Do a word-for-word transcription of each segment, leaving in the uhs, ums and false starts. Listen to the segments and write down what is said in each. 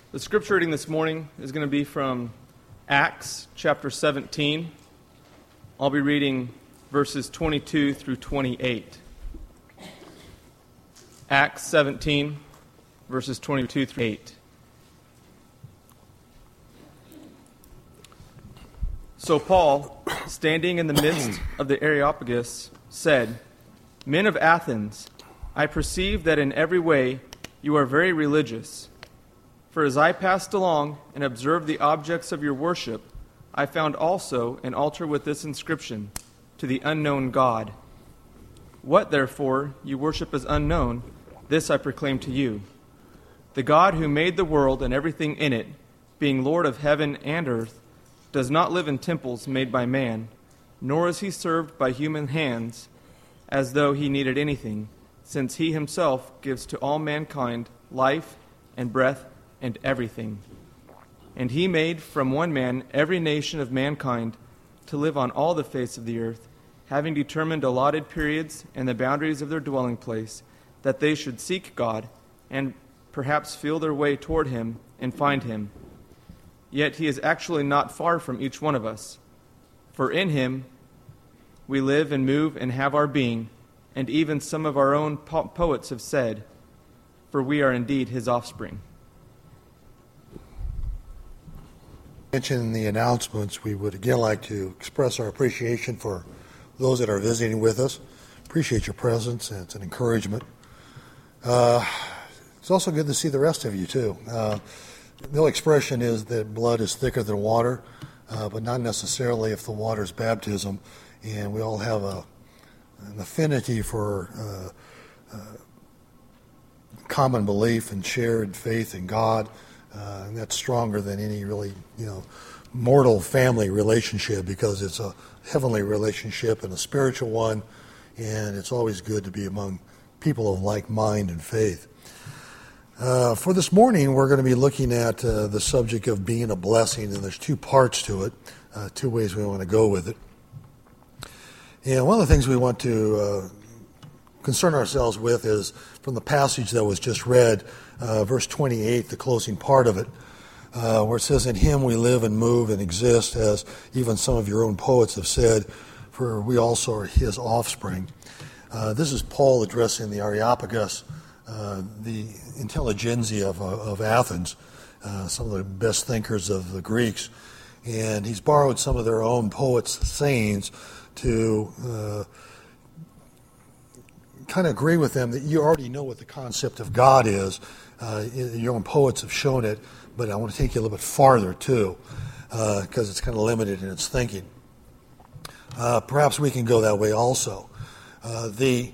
The scripture reading this morning is going to be from Acts chapter seventeen. I'll be reading verses twenty-two through twenty-eight. Acts seventeen, verses twenty-two through eight. So Paul, standing in the midst of the Areopagus, said, "Men of Athens, I perceive that in every way you are very religious. For as I passed along and observed the objects of your worship, I found also an altar with this inscription, to the unknown God. What, therefore, you worship as unknown, this I proclaim to you. The God who made the world and everything in it, being Lord of heaven and earth, does not live in temples made by man, nor is he served by human hands, as though he needed anything, since he himself gives to all mankind life and breath and everything. And he made from one man every nation of mankind to live on all the face of the earth, having determined allotted periods and the boundaries of their dwelling place, that they should seek God and perhaps feel their way toward him and find him. Yet he is actually not far from each one of us. For in him we live and move and have our being, and even some of our own po- poets have said, for we are indeed his offspring." Mention the announcements, we would again like to express our appreciation for those that are visiting with us. Appreciate your presence, and it's an encouragement. Uh, it's also good to see the rest of you, too. Uh, the old expression is that blood is thicker than water, uh, but not necessarily if the water is baptism. And we all have a, an affinity for uh, uh, common belief and shared faith in God. Uh, and that's stronger than any really, you know, mortal family relationship, because it's a heavenly relationship and a spiritual one, and it's always good to be among people of like mind and faith. Uh, for this morning, we're going to be looking at uh, the subject of being a blessing, and there's two parts to it, uh, two ways we want to go with it. And one of the things we want to uh, concern ourselves with is from the passage that was just read, uh, verse twenty-eight, the closing part of it, uh, where it says, "In him we live and move and exist, as even some of your own poets have said, for we also are his offspring." Uh, this is Paul addressing the Areopagus, uh, the intelligentsia of, uh, of Athens, uh, some of the best thinkers of the Greeks. And he's borrowed some of their own poets' sayings to uh, kind of agree with them that you already know what the concept of God is. Uh, your own poets have shown it, but I want to take you a little bit farther too, because uh, it's kind of limited in its thinking. Uh, perhaps we can go that way also. Uh, the,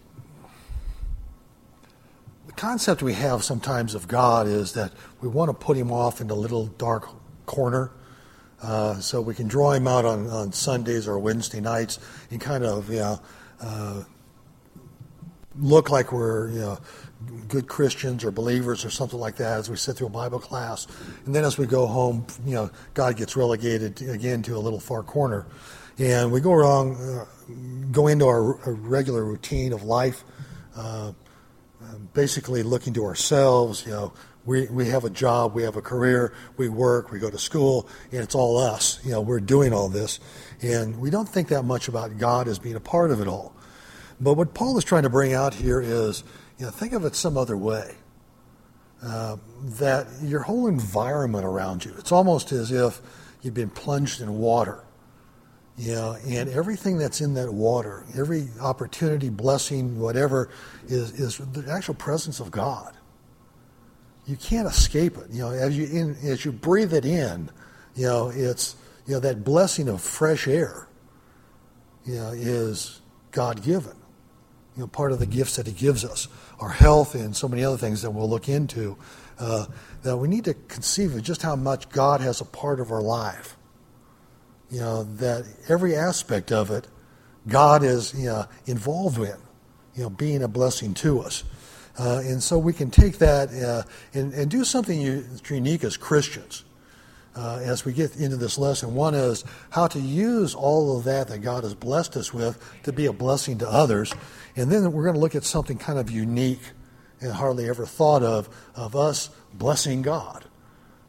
the concept we have sometimes of God is that we want to put him off in a little dark corner, uh, so we can draw him out on, on Sundays or Wednesday nights and kind of, you know, uh, look like we're, you know, good Christians or believers or something like that as we sit through a Bible class. And then as we go home, you know, God gets relegated to, again to a little far corner. And we go wrong, uh, go into our, our regular routine of life, uh, basically looking to ourselves. You know, we, we have a job, we have a career, we work, we go to school, and it's all us. You know, we're doing all this. And we don't think that much about God as being a part of it all. But what Paul is trying to bring out here is, you know, think of it some other way. Uh, that your whole environment around you, it's almost as if you've been plunged in water. You know, and everything that's in that water, every opportunity, blessing, whatever, is, is the actual presence of God. You can't escape it. You know, as you in, as you breathe it in, you know, it's, you know, that blessing of fresh air, you know, is God-given. You know, part of the gifts that he gives us, our health and so many other things that we'll look into, uh, that we need to conceive of just how much God has a part of our life. You know, that every aspect of it, God is, you know, involved in, you know, being a blessing to us. Uh, and so we can take that uh, and, and do something unique as Christians. Uh, as we get into this lesson. One is how to use all of that that God has blessed us with to be a blessing to others. And then we're going to look at something kind of unique and hardly ever thought of, of us blessing God.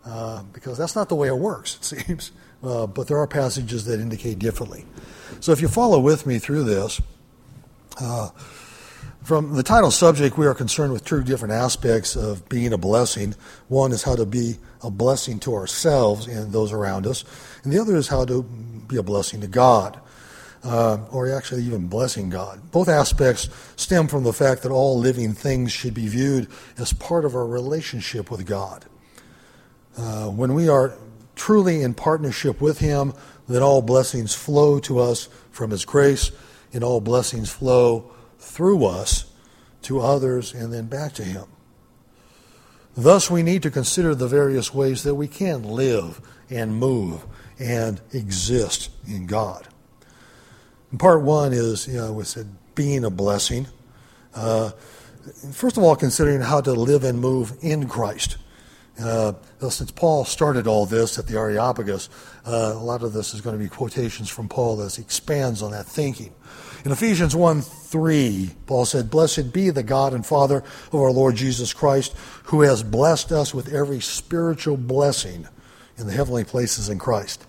uh, because that's not the way it works, it seems. Uh, but there are passages that indicate differently. So if you follow with me through this, uh, from the title subject, we are concerned with two different aspects of being a blessing. One is how to be a blessing to ourselves and those around us, and the other is how to be a blessing to God, uh, or actually even blessing God. Both aspects stem from the fact that all living things should be viewed as part of our relationship with God. Uh, when we are truly in partnership with Him, then all blessings flow to us from His grace, and all blessings flow through us to others and then back to Him. Thus, we need to consider the various ways that we can live and move and exist in God. And part one is, you know, we said being a blessing. Uh, first of all, considering how to live and move in Christ. Uh, since Paul started all this at the Areopagus, uh, a lot of this is going to be quotations from Paul as he expands on that thinking. In Ephesians one three, Paul said, "Blessed be the God and Father of our Lord Jesus Christ, who has blessed us with every spiritual blessing in the heavenly places in Christ."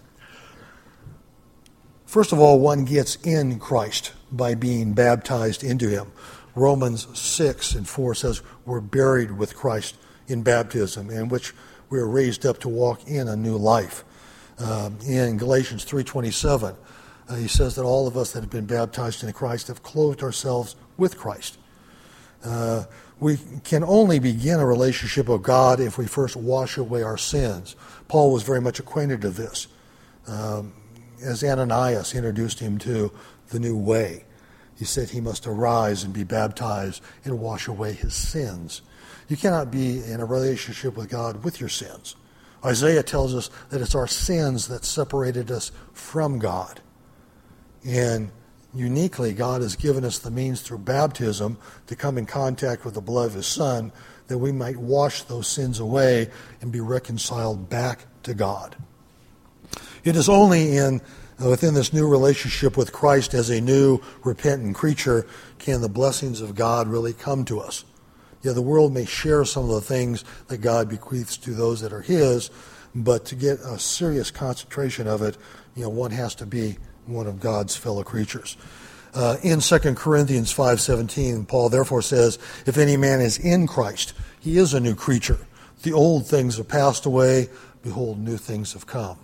First of all, one gets in Christ by being baptized into Him. Romans six and four says we're buried with Christ in baptism, in which we are raised up to walk in a new life. Um, in Galatians three twenty-seven, uh, he says that all of us that have been baptized into Christ have clothed ourselves with Christ. Uh, we can only begin a relationship with God if we first wash away our sins. Paul was very much acquainted with this, um, as Ananias introduced him to the new way. He said he must arise and be baptized and wash away his sins. You cannot be in a relationship with God with your sins. Isaiah tells us that it's our sins that separated us from God. And uniquely, God has given us the means through baptism to come in contact with the blood of His Son, that we might wash those sins away and be reconciled back to God. It is only in uh, within this new relationship with Christ as a new repentant creature can the blessings of God really come to us. Yeah, the world may share some of the things that God bequeaths to those that are His, but to get a serious concentration of it, you know, one has to be one of God's fellow creatures. Uh, in Second Corinthians five seventeen, Paul therefore says, "If any man is in Christ, he is a new creature. The old things have passed away. Behold, new things have come."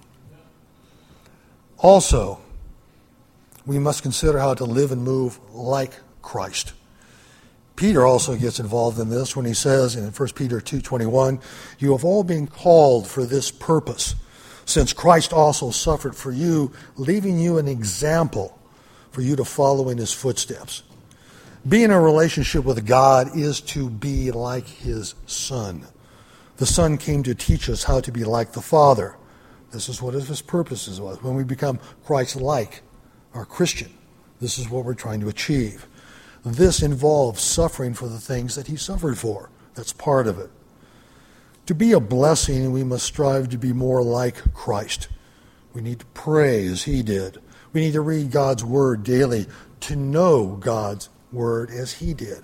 Also, we must consider how to live and move like Christ. Peter also gets involved in this when he says in First Peter two twenty-one, "You have all been called for this purpose, since Christ also suffered for you, leaving you an example for you to follow in His footsteps." Being in a relationship with God is to be like His Son. The Son came to teach us how to be like the Father. This is what His purposes was. When we become Christ-like, or Christian, this is what we're trying to achieve. This involves suffering for the things that He suffered for. That's part of it. To be a blessing, we must strive to be more like Christ. We need to pray as He did. We need to read God's Word daily to know God's Word as He did.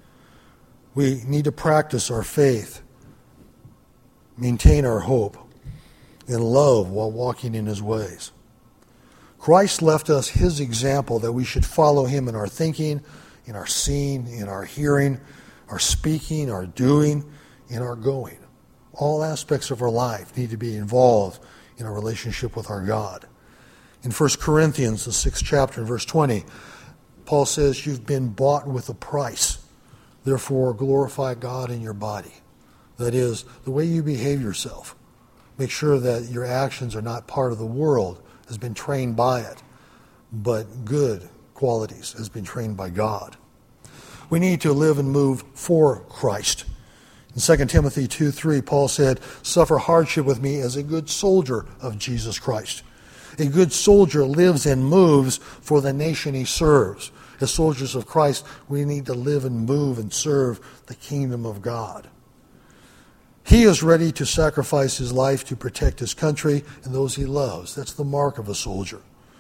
We need to practice our faith, maintain our hope, and love while walking in His ways. Christ left us His example that we should follow Him in our thinking, in our seeing, in our hearing, our speaking, our doing, in our going. All aspects of our life need to be involved in a relationship with our God. In First Corinthians, the sixth chapter, verse twenty, Paul says, "You've been bought with a price. Therefore, glorify God in your body." That is, the way you behave yourself. Make sure that your actions are not part of the world, has been trained by it, but good qualities has been trained by God. We need to live and move for Christ. In Second Timothy two three, Paul said, "Suffer hardship with me as a good soldier of Jesus Christ." A good soldier lives and moves for the nation he serves. As soldiers of Christ, we need to live and move and serve the kingdom of God. He is ready to sacrifice his life to protect his country and those he loves. That's the mark of a soldier.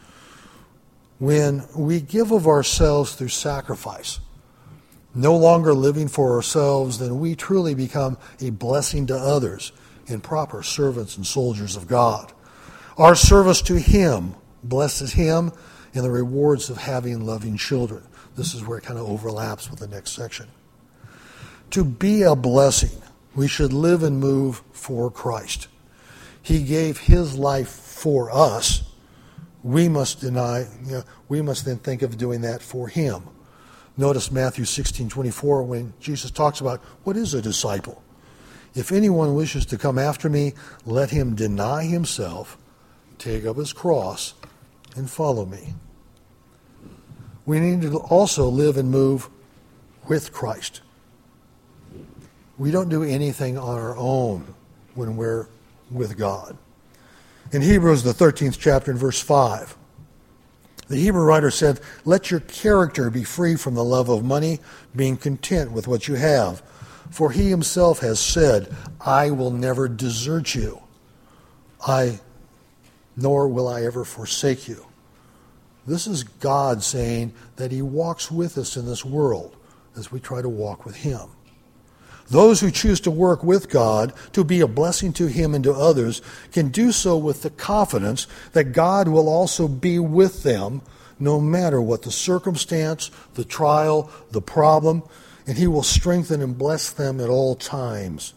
When we give of ourselves through sacrifice, no longer living for ourselves, then we truly become a blessing to others and proper servants and soldiers of God. Our service to Him blesses Him and the rewards of having loving children. This is where it kind of overlaps with the next section. To be a blessing, we should live and move for Christ. He gave His life for us. We must deny, you know, we must then think of doing that for Him. Notice Matthew sixteen twenty-four when Jesus talks about what is a disciple. If anyone wishes to come after me, let him deny himself, take up his cross, and follow me. We need to also live and move with Christ. We don't do anything on our own when we're with God. In Hebrews, the thirteenth chapter, in verse five, the Hebrew writer said, "Let your character be free from the love of money, being content with what you have. For He Himself has said, I will never desert you, I, nor will I ever forsake you." This is God saying that He walks with us in this world as we try to walk with Him. Those who choose to work with God, to be a blessing to Him and to others, can do so with the confidence that God will also be with them no matter what the circumstance, the trial, the problem, and He will strengthen and bless them at all times.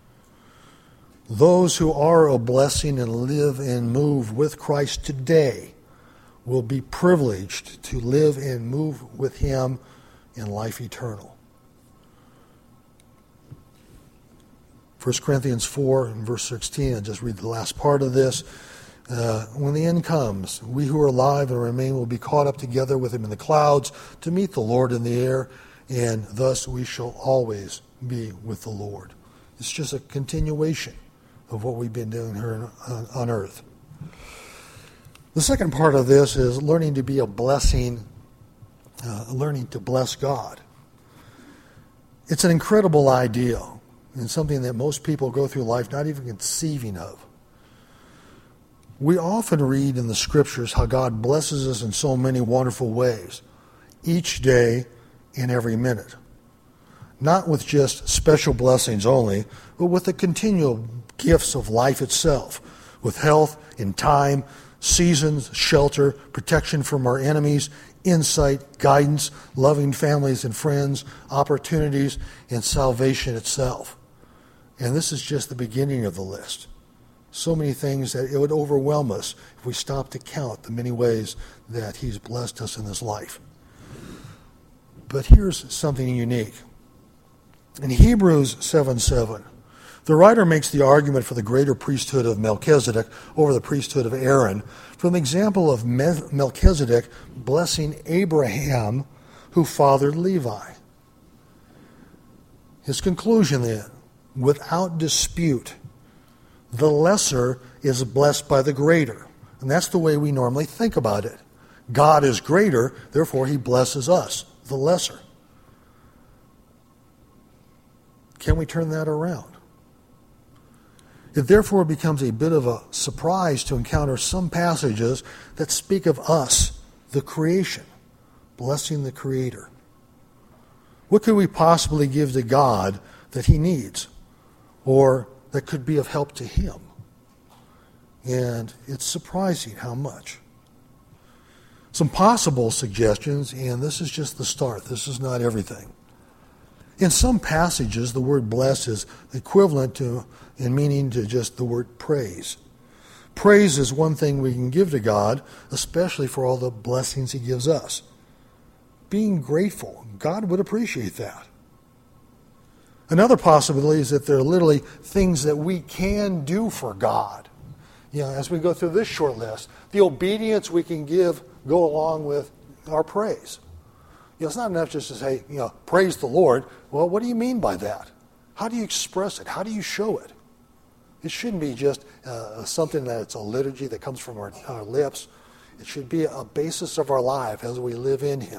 Those who are a blessing and live and move with Christ today will be privileged to live and move with Him in life eternal. First Corinthians four and verse sixteen, I'll just read the last part of this. Uh, when the end comes, we who are alive and remain will be caught up together with Him in the clouds to meet the Lord in the air, and thus we shall always be with the Lord. It's just a continuation of what we've been doing here on, on earth. The second part of this is learning to be a blessing, uh, learning to bless God. It's an incredible ideal and something that most people go through life not even conceiving of. We often read in the Scriptures how God blesses us in so many wonderful ways, each day and every minute. Not with just special blessings only, but with the continual gifts of life itself, with health and time, seasons, shelter, protection from our enemies, insight, guidance, loving families and friends, opportunities, and salvation itself. And this is just the beginning of the list. So many things that it would overwhelm us if we stopped to count the many ways that He's blessed us in this life. But here's something unique. In Hebrews seven seven, the writer makes the argument for the greater priesthood of Melchizedek over the priesthood of Aaron from the example of Melchizedek blessing Abraham, who fathered Levi. His conclusion then, without dispute, the lesser is blessed by the greater. And that's the way we normally think about it. God is greater, therefore He blesses us, the lesser. Can we turn that around? It therefore becomes a bit of a surprise to encounter some passages that speak of us, the creation, blessing the Creator. What could we possibly give to God that He needs, or that could be of help to Him? And it's surprising how much. Some possible suggestions, and this is just the start. This is not everything. In some passages, the word bless is equivalent to, in meaning to just the word praise. Praise is one thing we can give to God, especially for all the blessings He gives us. Being grateful, God would appreciate that. Another possibility is that there are literally things that we can do for God. You know, as we go through this short list, the obedience we can give go along with our praise. You know, it's not enough just to say, you know, praise the Lord. Well, what do you mean by that? How do you express it? How do you show it? It shouldn't be just uh, something that it's a liturgy that comes from our, our lips. It should be a basis of our life as we live in Him.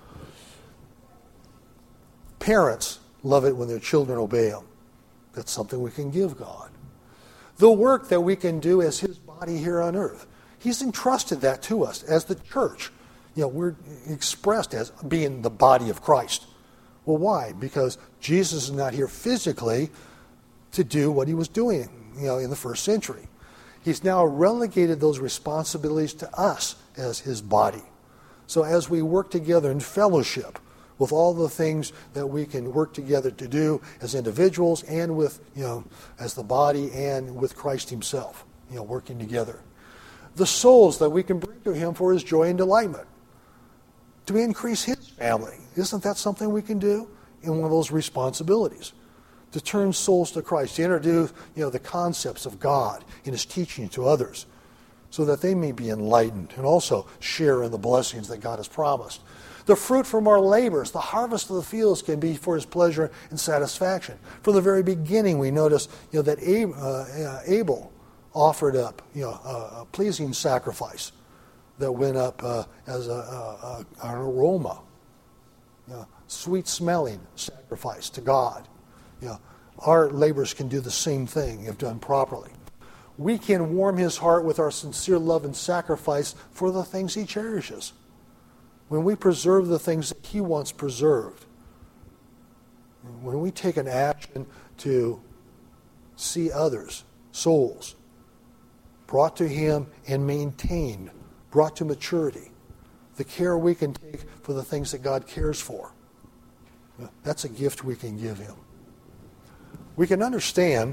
Parents love it when their children obey them. That's something we can give God. The work that we can do as His body here on earth, He's entrusted that to us as the church. You know, we're expressed as being the body of Christ. Well, why? Because Jesus is not here physically to do what He was doing you know, in the first century. He's now relegated those responsibilities to us as his body. So as we work together in fellowship with all the things that we can work together to do as individuals and with, you know, as the body and with Christ himself, you know, working together. The souls that we can bring to him for his joy and delightment. To increase his family. Isn't that something we can do in one of those responsibilities? To turn souls to Christ, to introduce, you know, the concepts of God in his teaching to others so that they may be enlightened and also share in the blessings that God has promised. The fruit from our labors, the harvest of the fields can be for his pleasure and satisfaction. From the very beginning we notice, you know, that Abel offered up, you know, a pleasing sacrifice that went up uh, as a, a, a, an aroma, you know, sweet-smelling sacrifice to God. You know, our labors can do the same thing if done properly. We can warm his heart with our sincere love and sacrifice for the things he cherishes. When we preserve the things that he wants preserved, when we take an action to see others, souls, brought to him and maintained, brought to maturity, the care we can take for the things that God cares for, that's a gift we can give him. We can understand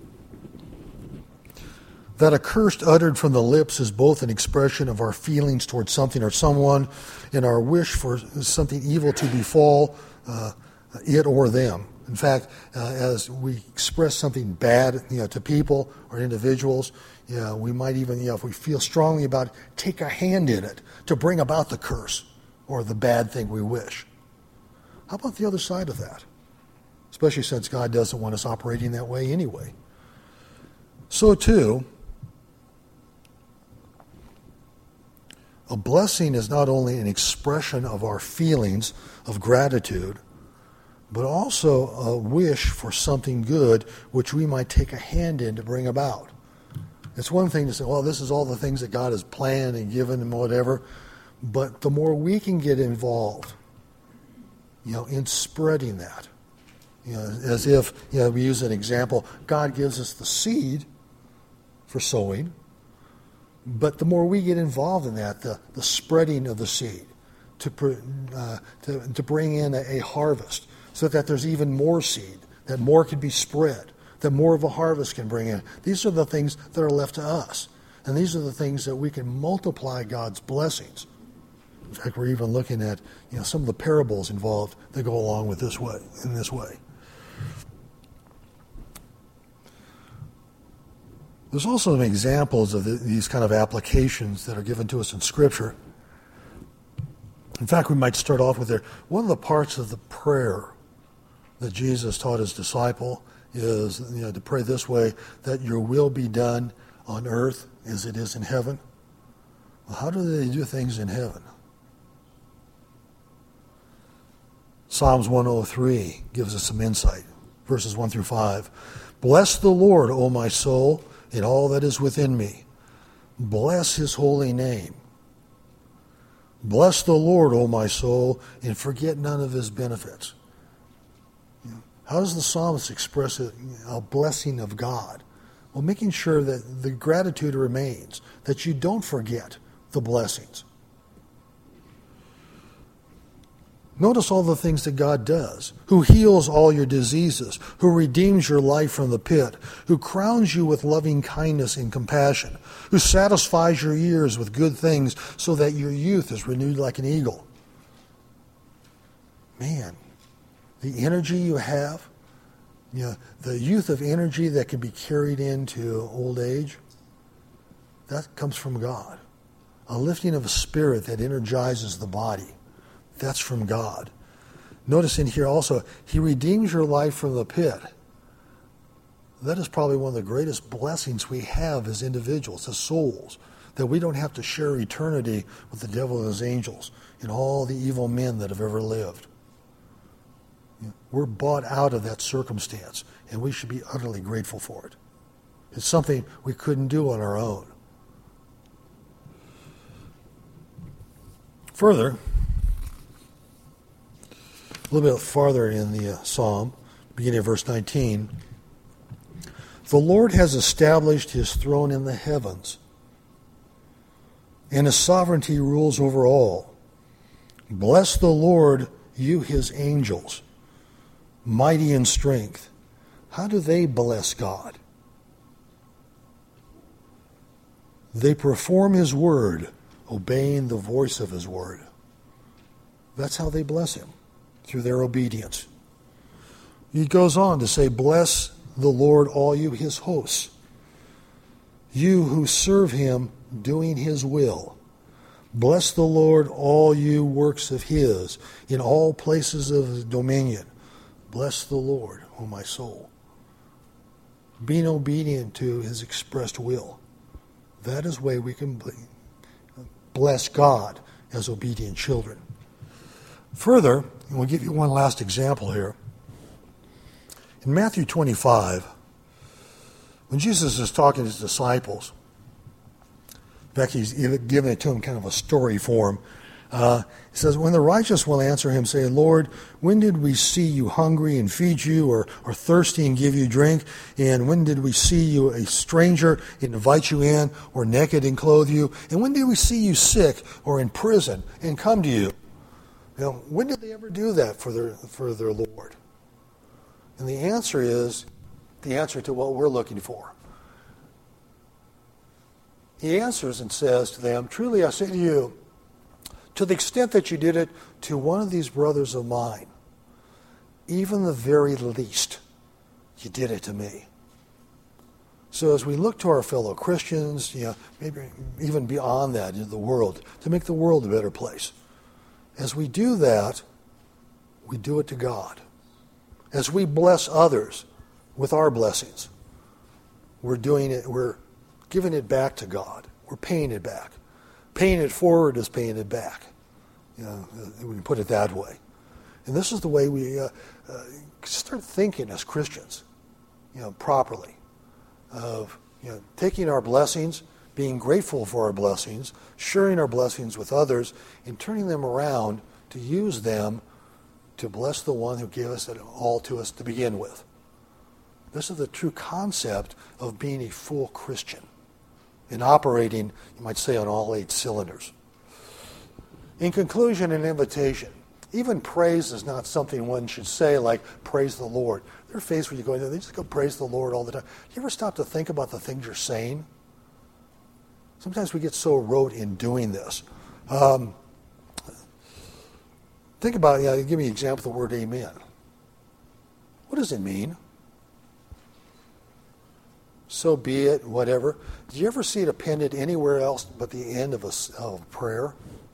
that a curse uttered from the lips is both an expression of our feelings towards something or someone and our wish for something evil to befall uh, it or them. In fact, uh, as we express something bad, you know, to people or individuals, you know, we might even, you know, if we feel strongly about it, take a hand in it to bring about the curse or the bad thing we wish. How about the other side of that? Especially since God doesn't want us operating that way anyway. So too, a blessing is not only an expression of our feelings of gratitude, but also a wish for something good which we might take a hand in to bring about. It's one thing to say, well, this is all the things that God has planned and given and whatever, but the more we can get involved, you know, in spreading that, you know, as if, you know, we use an example, God gives us the seed for sowing, but the more we get involved in that, the, the spreading of the seed to, uh, to, to bring in a, a harvest so that there's even more seed, that more can be spread, that more of a harvest can bring in. These are the things that are left to us. And these are the things that we can multiply God's blessings. In fact, we're even looking at, you know, some of the parables involved that go along with this way, in this way. There's also some examples of the, these kind of applications that are given to us in Scripture. In fact, we might start off with there. One of the parts of the prayer that Jesus taught his disciple is, you know, to pray this way, that your will be done on earth as it is in heaven. Well, how do they do things in heaven? Psalms one oh three gives us some insight, verses one through five. Bless the Lord, O my soul, and all that is within me. Bless his holy name. Bless the Lord, O my soul, and forget none of his benefits. How does the psalmist express a, a blessing of God? Well, making sure that the gratitude remains, that you don't forget the blessings. Notice all the things that God does, who heals all your diseases, who redeems your life from the pit, who crowns you with loving kindness and compassion, who satisfies your years with good things so that your youth is renewed like an eagle. Man, the energy you have, you know, the youth of energy that can be carried into old age, that comes from God. A lifting of a spirit that energizes the body. That's from God. Notice in here also, he redeems your life from the pit. That is probably one of the greatest blessings we have as individuals, as souls, that we don't have to share eternity with the devil and his angels and all the evil men that have ever lived. We're bought out of that circumstance, and we should be utterly grateful for it. It's something we couldn't do on our own. Further, a little bit farther in the uh, psalm, beginning of verse nineteen, The Lord has established his throne in the heavens, and his sovereignty rules over all. Bless the Lord, you his angels, mighty in strength. How do they bless God? They perform his word, obeying the voice of his word. That's how they bless him, through their obedience. He goes on to say, bless the Lord, all you his hosts, you who serve him doing his will. Bless the Lord, all you works of his, in all places of his dominion. Bless the Lord, O my soul. Being obedient to his expressed will. That is the way we can bless God as obedient children. Further, and we'll give you one last example here. In Matthew twenty-five, when Jesus is talking to his disciples, in fact, he's giving it to them kind of a story form. Uh, he says, when the righteous will answer him, say, Lord, when did we see you hungry and feed you, or, or thirsty and give you drink? And when did we see you a stranger and invite you in, or naked and clothe you? And when did we see you sick or in prison and come to you? You know, when did they ever do that for their for their Lord? And the answer is the answer to what we're looking for. He answers and says to them, truly I say to you, to the extent that you did it to one of these brothers of mine, even the very least, you did it to me. So as we look to our fellow Christians, you know, maybe even beyond that, into the world, to make the world a better place, as we do that, we do it to God. As we bless others with our blessings, we're doing it, we're giving it back to God. We're paying it back. Paying it forward is paying it back. You know, we can put it that way. And this is the way we uh, uh, start thinking as Christians, you know, properly. Of, you know, taking our blessings, being grateful for our blessings, sharing our blessings with others, and turning them around to use them to bless the one who gave us it all to us to begin with. This is the true concept of being a full Christian and operating, you might say, on all eight cylinders. In conclusion, an invitation. Even praise is not something one should say like, praise the Lord. There are phases where you go in there, they just go praise the Lord all the time. Do you ever stop to think about the things you're saying? Sometimes we get so rote in doing this. Um, think about it. Yeah, give me an example of the word amen. What does it mean? So be it, whatever. Did you ever see it appended anywhere else but the end of a, of a prayer?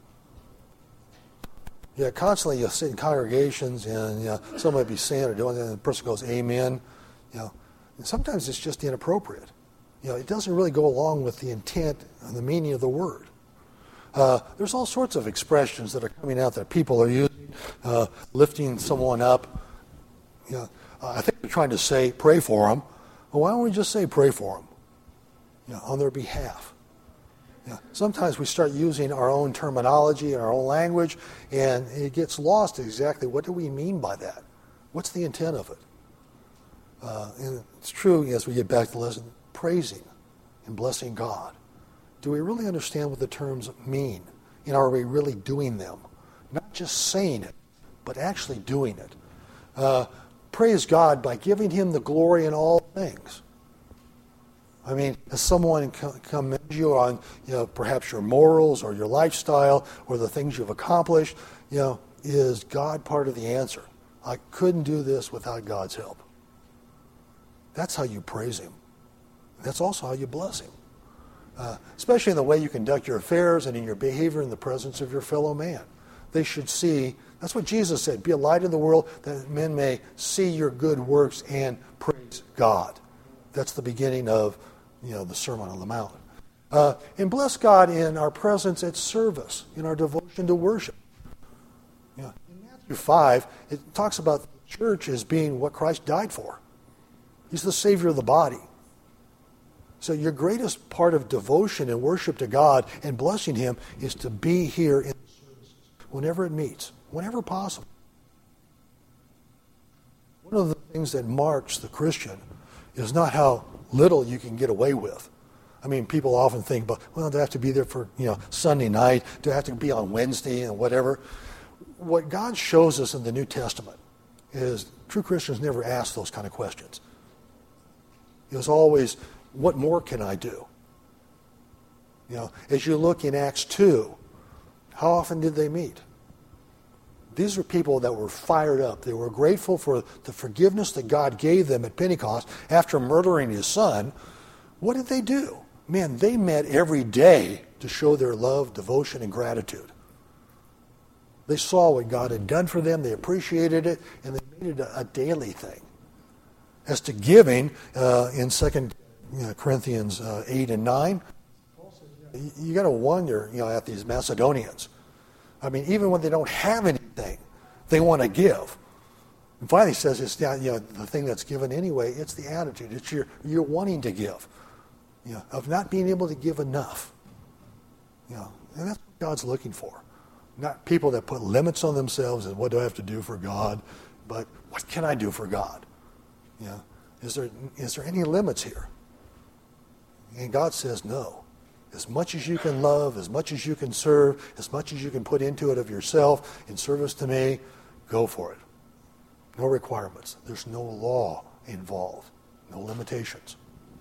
Yeah, constantly you'll sit in congregations and you know, somebody might be saying or doing it, and the person goes, amen. You know, and sometimes it's just inappropriate. You know, it doesn't really go along with the intent and the meaning of the word. Uh, there's all sorts of expressions that are coming out that people are using, uh, lifting someone up. You know, uh, I think they're trying to say, pray for them. Well, why don't we just say pray for them, you know, on their behalf? You know, sometimes we start using our own terminology and our own language, and it gets lost exactly what do we mean by that? What's the intent of it? Uh, and it's true as we get back to the lesson, praising and blessing God. Do we really understand what the terms mean? And are we really doing them? Not just saying it, but actually doing it. Uh, praise God by giving him the glory in all things. I mean, as someone commends you on, you know, perhaps your morals or your lifestyle or the things you've accomplished, you know, is God part of the answer? I couldn't do this without God's help. That's how you praise him. That's also how you bless him. Uh, especially in the way you conduct your affairs and in your behavior in the presence of your fellow man. They should see, that's what Jesus said, be a light in the world that men may see your good works and praise God. That's the beginning of, you know, the Sermon on the Mount. Uh, and bless God in our presence at service, in our devotion to worship. You know, in Matthew five, it talks about the church as being what Christ died for. He's the Savior of the body. So your greatest part of devotion and worship to God and blessing him is to be here in the services whenever it meets, whenever possible. One of the things that marks the Christian is not how little you can get away with. I mean, people often think, but well, do I have to be there for, you know, Sunday night? Do I have to be on Wednesday and whatever? What God shows us in the New Testament is true Christians never ask those kind of questions. It was always, what more can I do? You know, as you look in Acts two, how often did they meet? These were people that were fired up. They were grateful for the forgiveness that God gave them at Pentecost after murdering his son. What did they do? Man, they met every day to show their love, devotion, and gratitude. They saw what God had done for them, they appreciated it, and they made it a, a daily thing. As to giving, uh, in Second Corinthians uh, eight and nine, Paul says, you, you got to wonder, you know, at these Macedonians. I mean, even when they don't have anything, they want to give. And finally he says, it's not, you know, the thing that's given anyway, it's the attitude. It's your, you're wanting to give. You know, of not being able to give enough. You know, and that's what God's looking for. Not people that put limits on themselves and what do I have to do for God, but what can I do for God? You know, is there is there any limits here? And God says no. As much as you can love, as much as you can serve, as much as you can put into it of yourself in service to me, go for it. No requirements. There's no law involved. No limitations.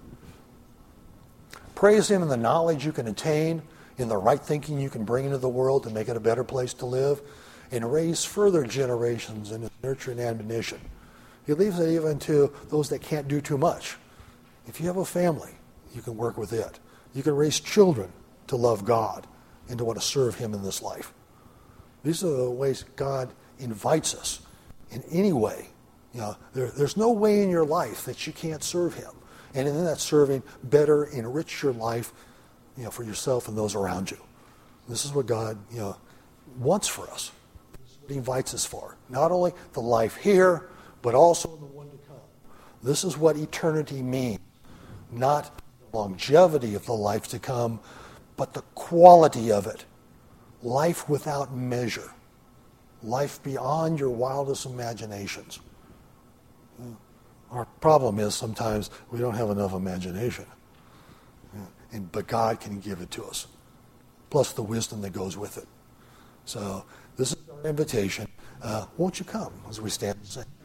Praise him in the knowledge you can attain, in the right thinking you can bring into the world to make it a better place to live, and raise further generations in his nurture and admonition. He leaves it even to those that can't do too much. If you have a family, you can work with it. You can raise children to love God and to want to serve him in this life. These are the ways God invites us in any way. You know, there, there's no way in your life that you can't serve him. And in that serving, better enrich your life, you know, for yourself and those around you. This is what God, you know, wants for us. This is what he invites us for. Not only the life here, but also the one to come. This is what eternity means. Not the longevity of the life to come, but the quality of it. Life without measure. Life beyond your wildest imaginations. Our problem is sometimes we don't have enough imagination. And, but God can give it to us, plus the wisdom that goes with it. So this is our invitation. Uh, won't you come as we stand and sing?